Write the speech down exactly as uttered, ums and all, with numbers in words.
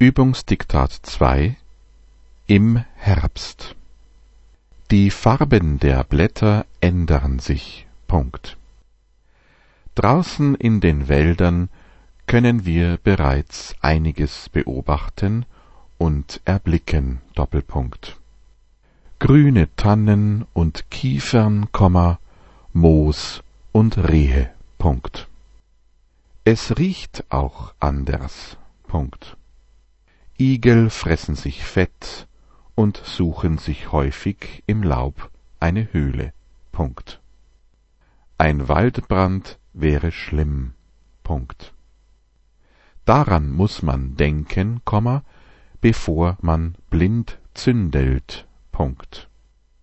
Übungsdiktat zwei Im Herbst. Die Farben der Blätter ändern sich. Punkt. Draußen in den Wäldern können wir bereits einiges beobachten und erblicken. Doppelpunkt. Grüne Tannen und Kiefern, Moos und Rehe. Punkt. Es riecht auch anders. Punkt. Igel fressen sich fett und suchen sich häufig im Laub eine Höhle. Punkt. Ein Waldbrand wäre schlimm. Punkt. Daran muß man denken, bevor man blind zündelt. Punkt.